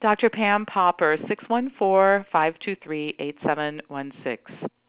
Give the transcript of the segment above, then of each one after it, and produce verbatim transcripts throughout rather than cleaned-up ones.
Doctor Pam Popper, six one four, five two three, eight seven one six.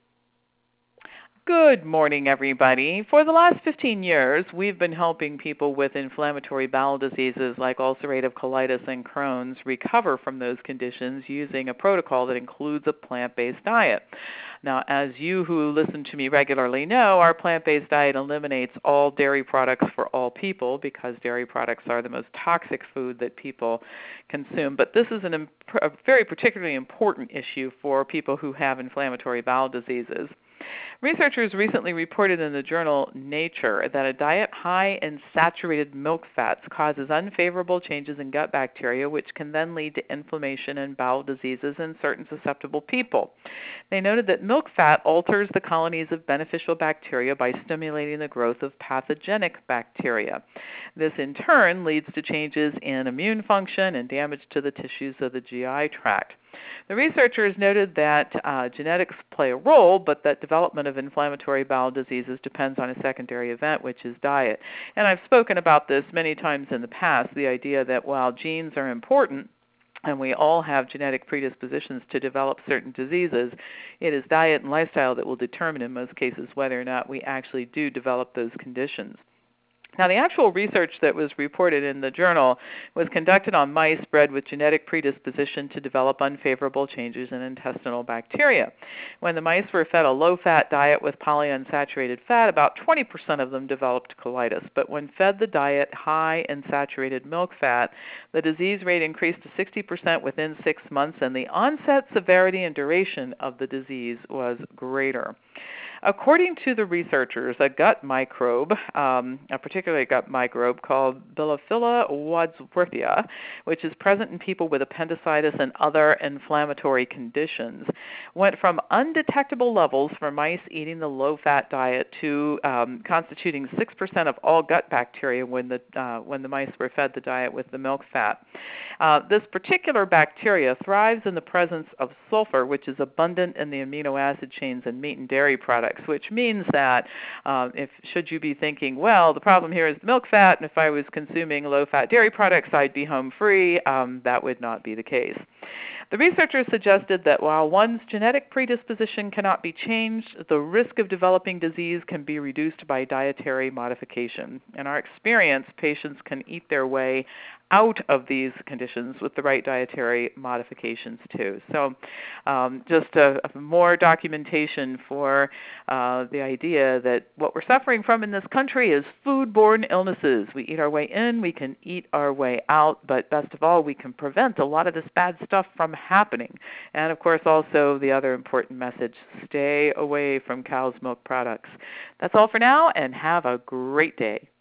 Good morning, everybody. For the last fifteen years, we've been helping people with inflammatory bowel diseases like ulcerative colitis and Crohn's recover from those conditions using a protocol that includes a plant-based diet. Now, as you who listen to me regularly know, our plant-based diet eliminates all dairy products for all people because dairy products are the most toxic food that people consume. But this is an imp- a very particularly important issue for people who have inflammatory bowel diseases. Researchers recently reported in the journal Nature that a diet high in saturated milk fats causes unfavorable changes in gut bacteria, which can then lead to inflammation and bowel diseases in certain susceptible people. They noted that milk fat alters the colonies of beneficial bacteria by stimulating the growth of pathogenic bacteria. This in turn leads to changes in immune function and damage to the tissues of the G I tract. The researchers noted that uh, genetics play a role, but that development of inflammatory bowel diseases depends on a secondary event, which is diet. And I've spoken about this many times in the past, the idea that while genes are important, and we all have genetic predispositions to develop certain diseases, it is diet and lifestyle that will determine in most cases whether or not we actually do develop those conditions. Now, the actual research that was reported in the journal was conducted on mice bred with genetic predisposition to develop unfavorable changes in intestinal bacteria. When the mice were fed a low-fat diet with polyunsaturated fat, about twenty percent of them developed colitis. But when fed the diet high in saturated milk fat, the disease rate increased to sixty percent within six months, and the onset, severity, and duration of the disease was greater. According to the researchers, a gut microbe, um, a particular gut microbe called Bilophila wadsworthia, which is present in people with appendicitis and other inflammatory conditions, went from undetectable levels for mice eating the low-fat diet to um, constituting six percent of all gut bacteria when the uh, when the mice were fed the diet with the milk fat. Uh, this particular bacteria thrives in the presence of sulfur, which is abundant in the amino acid chains in meat and dairy products, which means that um, if should you be thinking, well, the problem here is the milk fat, and if I was consuming low-fat dairy products, I'd be home free, um, that would not be the case. The researchers suggested that while one's genetic predisposition cannot be changed, the risk of developing disease can be reduced by dietary modification. In our experience, patients can eat their way out of these conditions with the right dietary modifications too. So um, just a, a more documentation for uh, the idea that what we're suffering from in this country is foodborne illnesses. We eat our way in, we can eat our way out, but best of all, we can prevent a lot of this bad stuff from happening. And of course, also the other important message, stay away from cow's milk products. That's all for now, and have a great day.